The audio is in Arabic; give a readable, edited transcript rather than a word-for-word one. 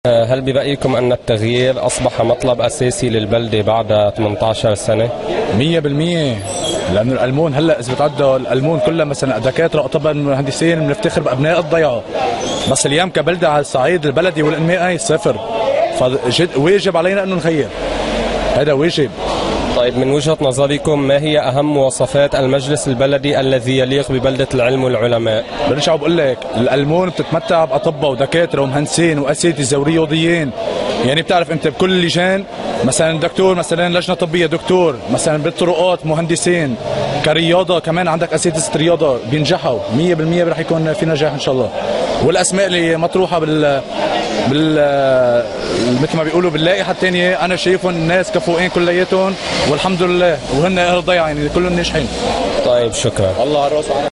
هل برأيكم أن التغيير أصبح مطلب أساسي للبلدة بعد 18 سنة؟ 100%. لأنه الألمون هلا إذا بتعدوا الألمون كلها مثلا دكاترة أطباء مهندسين بنفتخر بأبناء الضيعة، بس اليوم كبلدة على الصعيد البلدي والإنمائي صفر، فواجب علينا أنه نغير، هذا واجب. طيب من وجهة نظركم ما هي أهم مواصفات المجلس البلدي الذي يليق ببلدة العلم والعلماء؟ برجع بقول لك الألمون بتتمتع بأطباء ودكاترة ومهندسين وأساتذة ورياضيين، يعني بتعرف أنت بكل اللجان مثلا دكتور، مثلا لجنة طبية دكتور، مثلا بالطرقات مهندسين، كرياضة كمان عندك أساتذة رياضة بينجحوا 100%، رح يكون في نجاح إن شاء الله. والأسماء اللي مطروحة بال مثل ما بيقولوا باللائحة الثانية أنا شايفهم الناس كفؤين كلياتهم والحمد لله، وهن أهل ضيعة يعني كلهم ناجحين. طيب شكرا. الله على الراس.